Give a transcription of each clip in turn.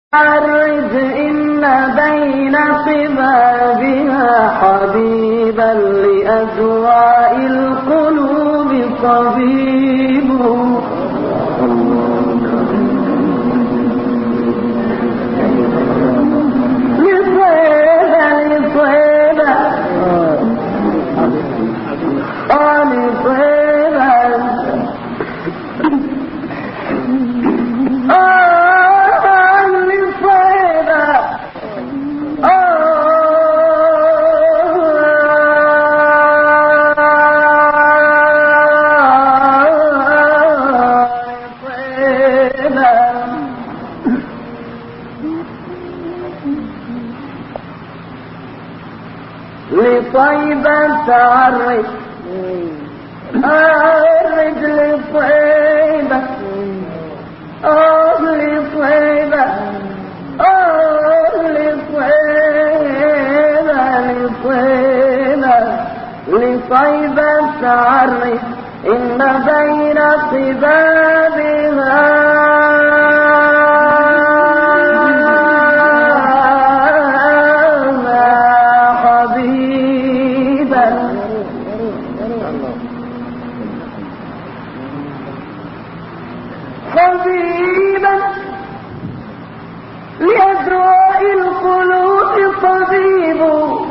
عرج إن بين صبابها حبيبا لأدواء القلوب طبيب. لطيبة عرج عرج لطيبة لطيبة لطيبة عرج إن بين صبابها حبيبا لأدواء القلوب طبيب.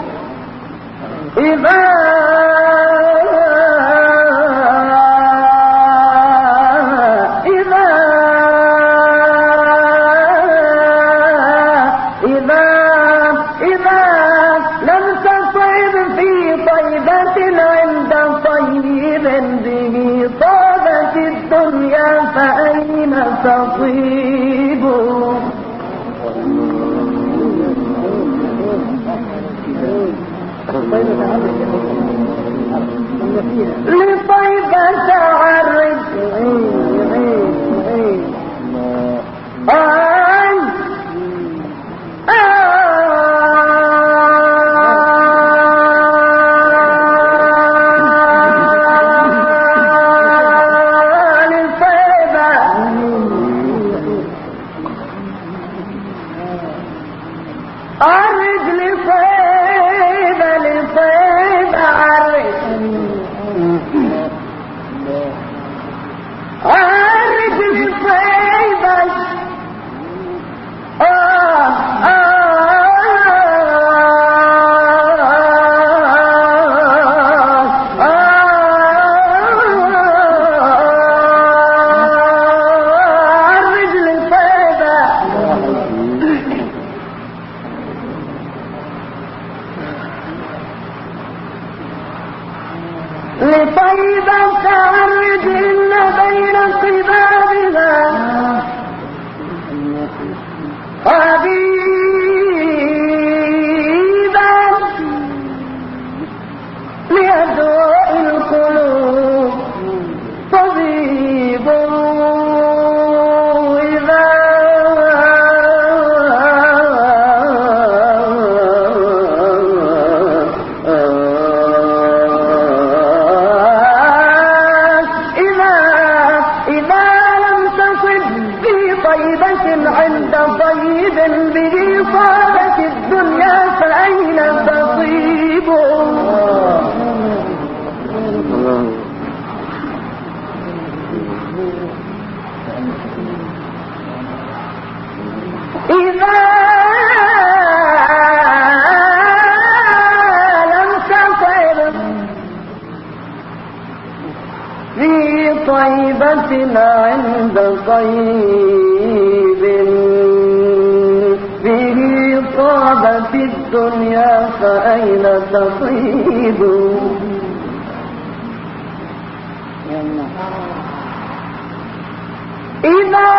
إذا لم تصب في طيبة عند طيب به طابت الدنيا فأين تصيب. لطيبة عرج عرج لطيبة لطيبة عرج عرج لطيبة لطيبة عرج إن بين صبابها حبيبا لأدواء القلوب طبيب. طيبة عند طيب به صارت الدنيا فأين تصيب. إذا لم تصب في طيبة عند طيب به طابت الدنيا فأين تصيب. إذا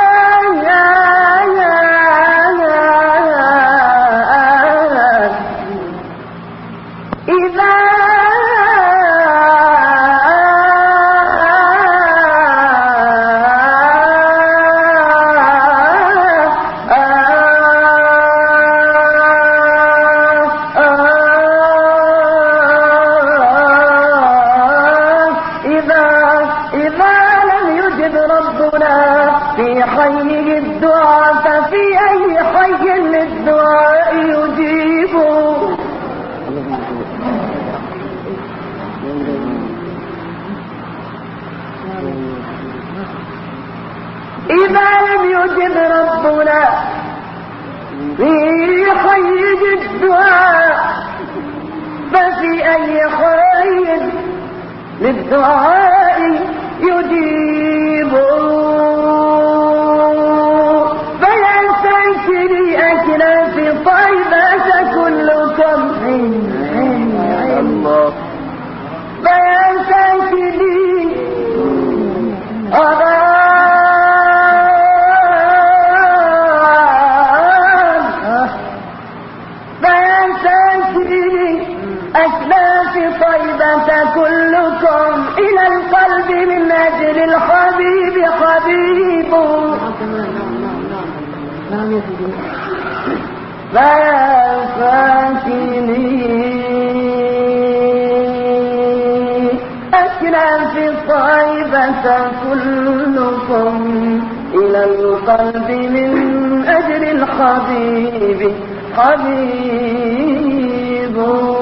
في حيه الدعاء للدعاء يجيب فيا ساكني أكناف طيبة كلكم الله فيا ساكني أكناف طيبة كلكم إلى القلب من أجل الحبيب حبيب فيا ساكني أكناف طيبة كلكم إلى القلب من أجل الحبيب حبيب